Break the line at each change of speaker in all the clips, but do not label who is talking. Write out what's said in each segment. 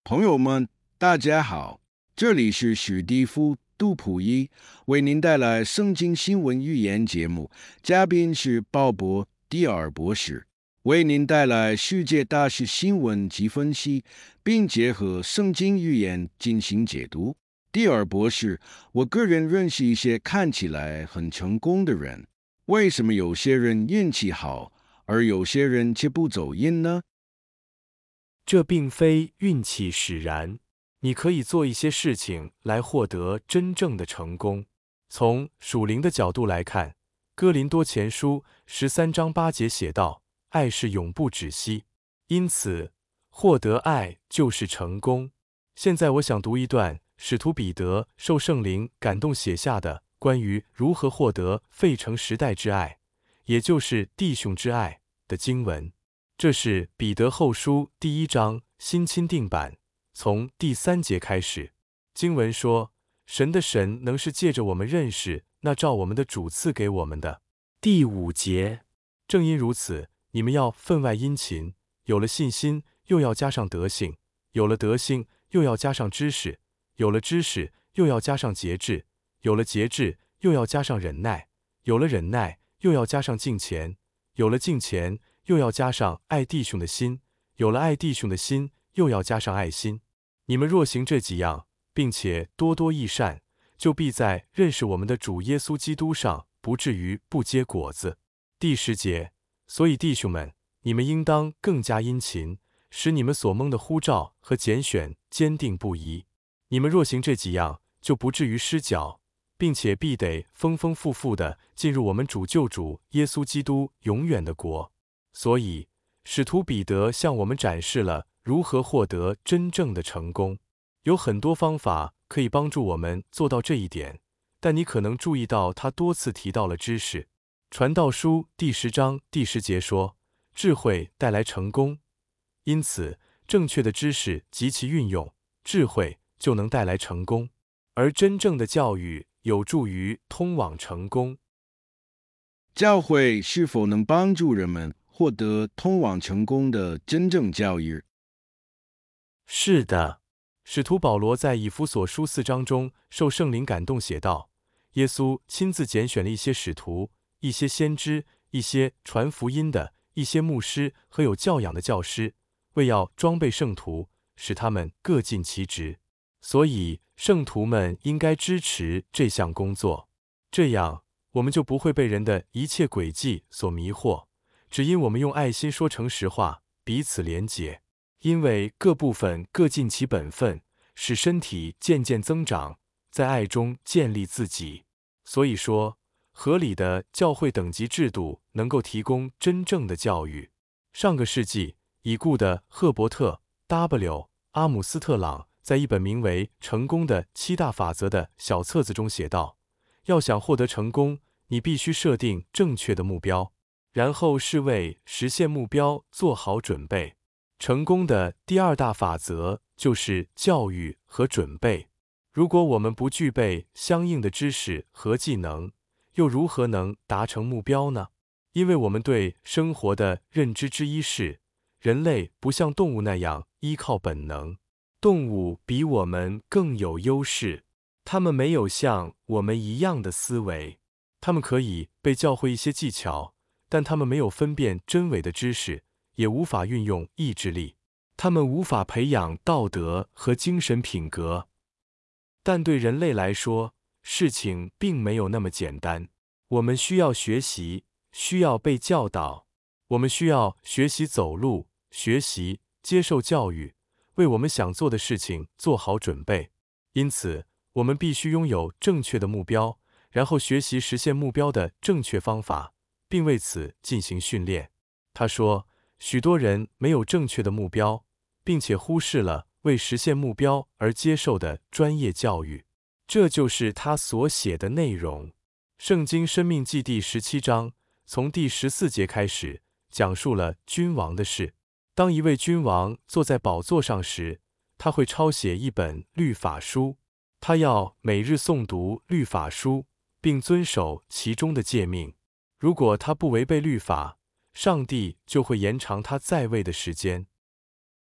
朋友们，大家好，这里是史蒂夫·杜普伊为您带来圣经新闻预言节目，嘉宾是鲍勃·迪尔博士，为您带来世界大事新闻及分析，并结合圣经预言进行解读。迪尔博士，我个人认识一些看起来很成功的人，为什么有些人运气好，而有些人却不走运呢？
这并非运气使然，你可以做一些事情来获得真正的成功。从属灵的角度来看，哥林多前书13章8节写道：“爱是永不止息。”因此，获得爱就是成功。现在我想读一段使徒彼得受圣灵感动写下的关于如何获得费城时代之爱，也就是弟兄之爱的经文。这是彼得后书第1章新钦定版，从第3节开始。经文说，神的神能是借着我们认识那照我们的主赐给我们的。第5节，正因如此，你们要分外殷勤，有了信心，又要加上德行；有了德行，又要加上知识；有了知识，又要加上节制；有了节制，又要加上忍耐；有了忍耐，又要加上敬虔；有了敬虔，又要加上爱弟兄的心，有了爱弟兄的心，又要加上爱心。你们若行这几样，并且多多益善，就必在认识我们的主耶稣基督上不至于不结果子。第10节，所以弟兄们，你们应当更加殷勤，使你们所蒙的呼召和拣选坚定不移。你们若行这几样，就不至于失脚，并且必得丰丰富富地进入我们主救主耶稣基督永远的国。所以，使徒彼得向我们展示了如何获得真正的成功。有很多方法可以帮助我们做到这一点，但你可能注意到他多次提到了知识。传道书第10章第10节说，智慧带来成功，因此正确的知识及其运用，智慧就能带来成功，而真正的教育有助于通往成功。
教会是否能帮助人们获得通往成功的真正教育？
是的，使徒保罗在以弗所书4章中受圣灵感动写道：耶稣亲自拣选了一些使徒、一些先知、一些传福音的、一些牧师和有教养的教师，为要装备圣徒，使他们各尽其职。所以圣徒们应该支持这项工作，这样我们就不会被人的一切诡计所迷惑，只因我们用爱心说诚实话，彼此连结。因为各部分各尽其本分，使身体渐渐增长，在爱中建立自己。所以说，合理的教会等级制度能够提供真正的教育。上个世纪，已故的赫伯特 ·W· 阿姆斯特朗在一本名为《成功的7大法则》的小册子中写道：要想获得成功，你必须设定正确的目标，然后是为实现目标做好准备。成功的第2大法则就是教育和准备。如果我们不具备相应的知识和技能，又如何能达成目标呢？因为我们对生活的认知之一是，人类不像动物那样依靠本能。动物比我们更有优势，它们没有像我们一样的思维。它们可以被教会一些技巧，但它们没有分辨真伪的知识，也无法运用意志力，他们无法培养道德和精神品格。但对人类来说，事情并没有那么简单。我们需要学习，需要被教导，我们需要学习走路，学习接受教育，为我们想做的事情做好准备。因此，我们必须拥有正确的目标，然后学习实现目标的正确方法，并为此进行训练。他说，许多人没有正确的目标，并且忽视了为实现目标而接受的专业教育。这就是他所写的内容。圣经申命记第17章，从第14节开始，讲述了君王的事。当一位君王坐在宝座上时，他会抄写一本律法书，他要每日诵读律法书，并遵守其中的诫命。如果他不违背律法，上帝就会延长他在位的时间。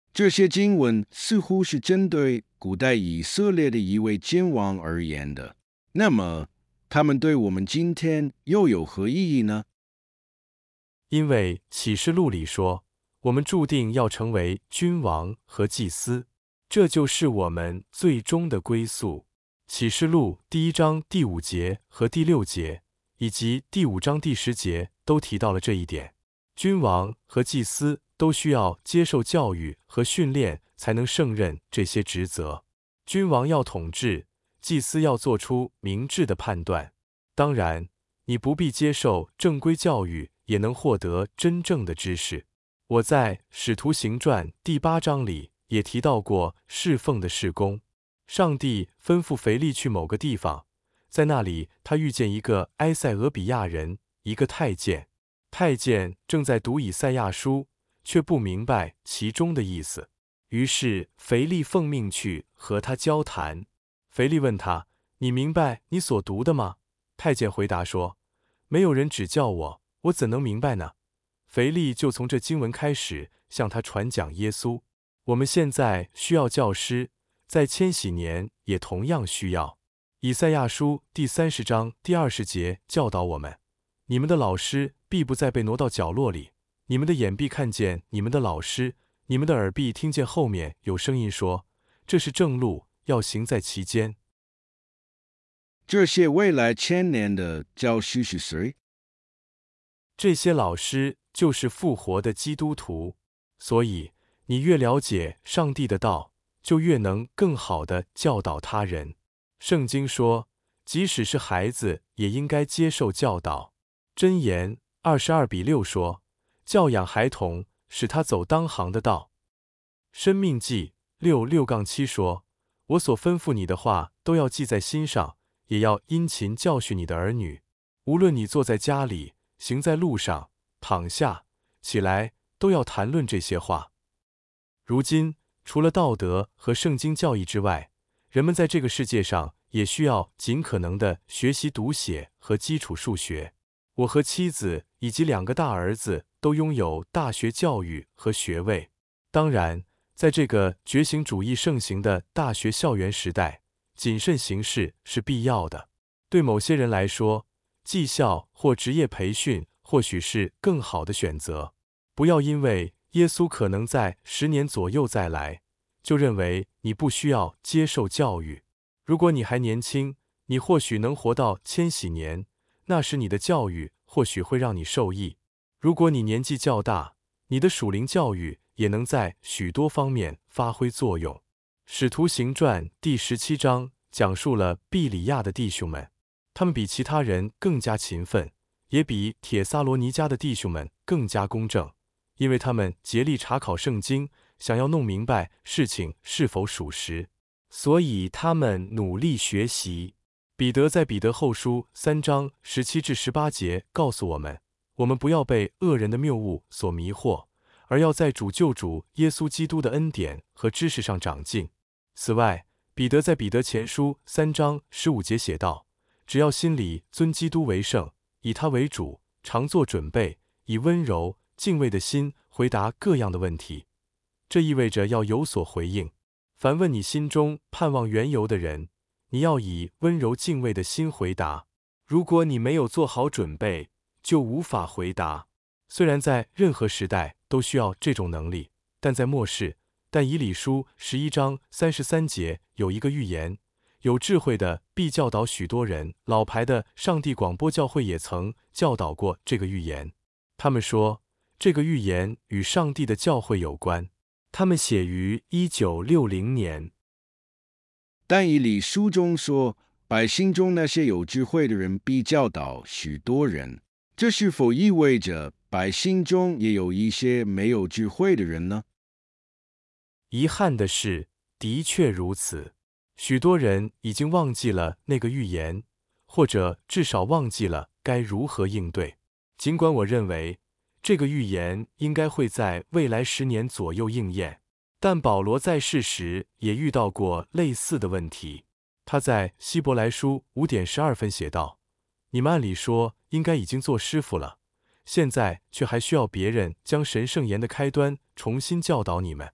这些经文似乎是针对古代以色列的一位君王而言的。那么，他们对我们今天又有何意义呢？
因为启示录里说，我们注定要成为君王和祭司，这就是我们最终的归宿。启示录第1章第5节和第6节，以及第5章第10节都提到了这一点。君王和祭司都需要接受教育和训练，才能胜任这些职责。君王要统治，祭司要做出明智的判断。当然，你不必接受正规教育，也能获得真正的知识。我在《使徒行传》第8章里也提到过侍奉的事工。上帝吩咐腓力去某个地方，在那里他遇见一个埃塞俄比亚人，一个太监。太监正在读以赛亚书，却不明白其中的意思。于是腓力奉命去和他交谈。腓力问他：“你明白你所读的吗？”太监回答说：“没有人指教我，我怎能明白呢？”腓力就从这经文开始向他传讲耶稣。我们现在需要教师，在千禧年也同样需要。以赛亚书第30章第20节教导我们：你们的老师必不再被挪到角落里，你们的眼必看见你们的老师，你们的耳必听见后面有声音说：这是正路，要行在其间。
这些未来1000年的教师是谁？
这些老师就是复活的基督徒。所以，你越了解上帝的道，就越能更好地教导他人。圣经说，即使是孩子，也应该接受教导。箴言22:6说，教养孩童，使他走当行的道。申命记6:6-7说，我所吩咐你的话，都要记在心上，也要殷勤教训你的儿女。无论你坐在家里，行在路上，躺下，起来，都要谈论这些话。如今，除了道德和圣经教义之外，人们在这个世界上也需要尽可能地学习读写和基础数学。我和妻子以及2个大儿子都拥有大学教育和学位。当然，在这个觉醒主义盛行的大学校园时代，谨慎行事是必要的。对某些人来说，技校或职业培训或许是更好的选择。不要因为耶稣可能在10年左右再来，就认为你不需要接受教育。如果你还年轻，你或许能活到千禧年，那时你的教育或许会让你受益。如果你年纪较大，你的属灵教育也能在许多方面发挥作用。使徒行传第17章讲述了庇里亚的弟兄们，他们比其他人更加勤奋，也比帖撒罗尼迦的弟兄们更加公正，因为他们竭力查考圣经，想要弄明白事情是否属实，所以他们努力学习。彼得在彼得后书3章17-18节告诉我们，我们不要被恶人的谬误所迷惑，而要在主救主耶稣基督的恩典和知识上长进。此外，彼得在彼得前书3章15节写道，只要心里尊基督为圣，以他为主，常做准备，以温柔敬畏的心回答各样的问题。这意味着要有所回应。凡问你心中盼望缘由的人，你要以温柔敬畏的心回答。如果你没有做好准备，就无法回答。虽然在任何时代都需要这种能力，但在末世，但以理书11章33节有一个预言，有智慧的必教导许多人。老牌的上帝广播教会也曾教导过这个预言。他们说，这个预言与上帝的教会有关。他们写于1960年。
但以理书中说，百姓中那些有智慧的人必教导许多人。这是否意味着百姓中也有一些没有智慧的人呢？
遗憾的是，的确如此。许多人已经忘记了那个预言，或者至少忘记了该如何应对。尽管我认为这个预言应该会在未来10年左右应验，但保罗在世时也遇到过类似的问题。他在希伯来书5:12写道：你们按理说应该已经做师傅了，现在却还需要别人将神圣言的开端重新教导你们。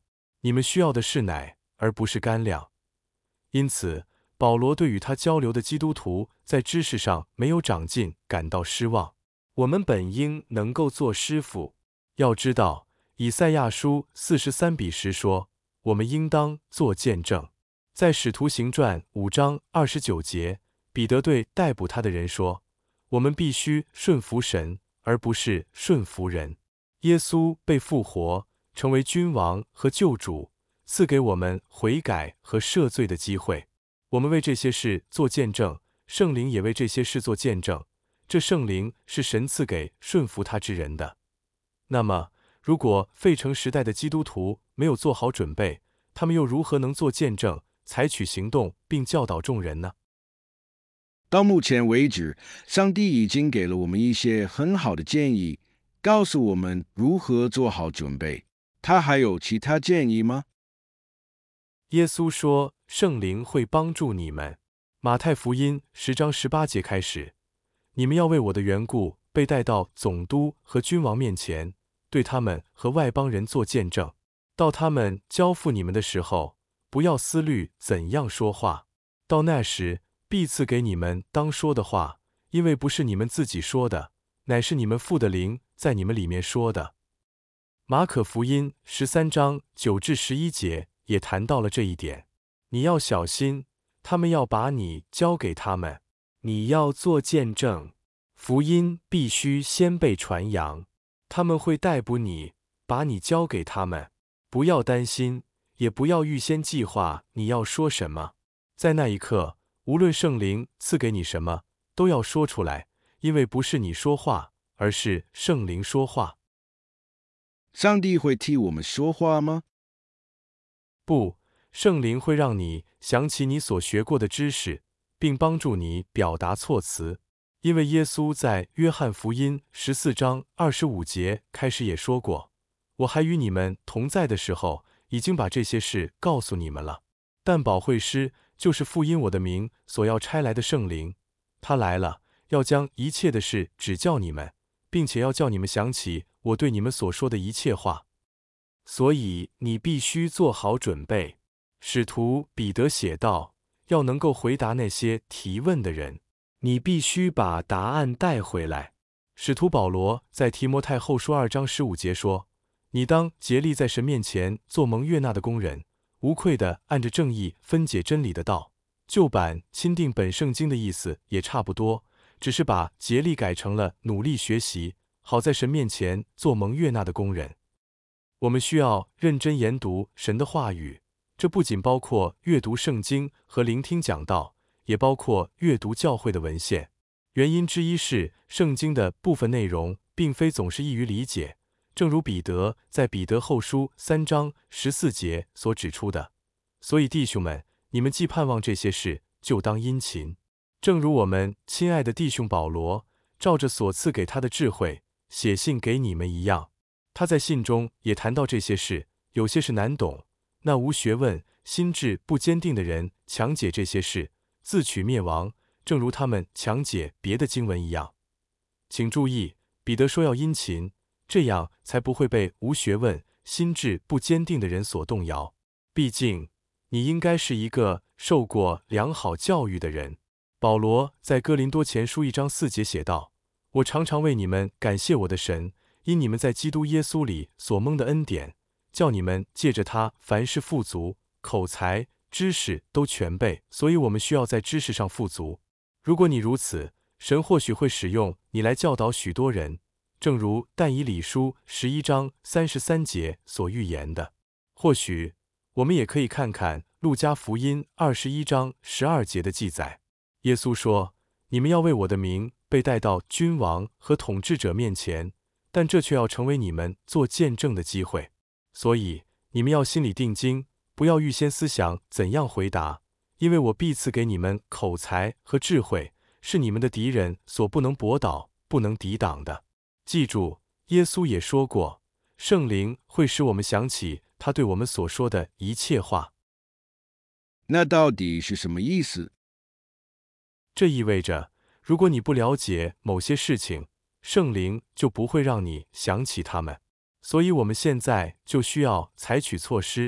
你们需要的是奶，而不是干粮。因此，保罗对与他交流的基督徒在知识上没有长进感到失望。我们本应能够做师傅。要知道，以赛亚书43:10说，我们应当做见证。在使徒行传5章29节，彼得对逮捕他的人说，我们必须顺服神，而不是顺服人。耶稣被复活，成为君王和救主，赐给我们悔改和赦罪的机会。我们为这些事做见证，圣灵也为这些事做见证。这圣灵是神赐给顺服他之人的。那么，如果费城时代的基督徒没有做好准备，他们又如何能做见证，采取行动并教导众人呢？
到目前为止，上帝已经给了我们一些很好的建议，告诉我们如何做好准备。他还有其他建议吗？
耶稣说，圣灵会帮助你们。马太福音10章18节开始，你们要为我的缘故被带到总督和君王面前，对他们和外邦人做见证。到他们交付你们的时候，不要思虑怎样说话。到那时，必赐给你们当说的话，因为不是你们自己说的，乃是你们父的灵在你们里面说的。马可福音13章9至11节也谈到了这一点。你要小心，他们要把你交给他们，你要做见证。福音必须先被传扬，他们会逮捕你，把你交给他们。不要担心，也不要预先计划你要说什么。在那一刻，无论圣灵赐给你什么，都要说出来，因为不是你说话，而是圣灵说话。
上帝会替我们说话吗？
不，圣灵会让你想起你所学过的知识，并帮助你表达措辞。因为耶稣在约翰福音14章25节开始也说过，我还与你们同在的时候，已经把这些事告诉你们了。但保惠师就是父因我的名所要差来的圣灵，他来了，要将一切的事指教你们，并且要叫你们想起我对你们所说的一切话。所以你必须做好准备。使徒彼得写道，要能够回答那些提问的人，你必须把答案带回来。使徒保罗在提摩太后书2章15节说，你当竭力在神面前做蒙悦纳的工人，无愧地按着正义分解真理的道。旧版钦定本圣经的意思也差不多，只是把竭力改成了努力学习，好在神面前做蒙悦纳的工人。我们需要认真研读神的话语，这不仅包括阅读圣经和聆听讲道，也包括阅读教会的文献。原因之一是，圣经的部分内容并非总是易于理解，正如彼得在彼得后书3章14节所指出的。所以弟兄们，你们既盼望这些事，就当殷勤。正如我们亲爱的弟兄保罗，照着所赐给他的智慧，写信给你们一样。他在信中也谈到这些事，有些是难懂，那无学问、心智不坚定的人强解这些事，自取灭亡，正如他们强解别的经文一样。请注意，彼得说要殷勤，这样才不会被无学问、心智不坚定的人所动摇。毕竟，你应该是一个受过良好教育的人。保罗在哥林多前书1章4节写道，我常常为你们感谢我的神，因你们在基督耶稣里所蒙的恩典，叫你们借着他凡事富足，口才、知识都全备，所以我们需要在知识上富足。如果你如此，神或许会使用你来教导许多人，正如但以理书11章33节所预言的。或许我们也可以看看路加福音21章12节的记载。耶稣说，你们要为我的名被带到君王和统治者面前，但这却要成为你们做见证的机会。所以你们要心里定睛，不要预先思想怎样回答，因为我必赐给你们口才和智慧，是你们的敌人所不能驳倒、不能抵挡的。记住，耶稣也说过，圣灵会使我们想起他对我们所说的一切话。
那到底是什么意思？
这意味着，如果你不了解某些事情，圣灵就不会让你想起他们。所以我们现在就需要采取措施，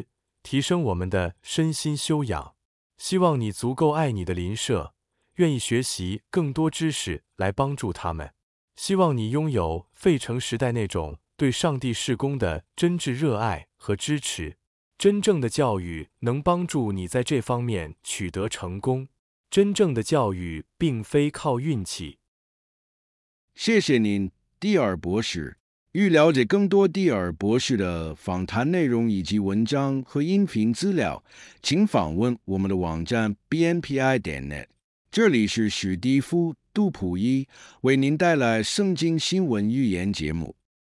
提升我们的身心修养。希望你足够爱你的邻舍，愿意学习更多知识来帮助他们。希望你拥有费城时代那种对上帝事工的真挚热爱和支持。真正的教育能帮助你在这方面取得成功。真正的教育并非靠运气。
谢谢您，蒂尔博士。欲了解更多蒂尔博士的访谈内容以及文章和音频资料，请访问我们的网站 bnpi.net。这里是史蒂夫·杜普伊为您带来圣经新闻预言节目。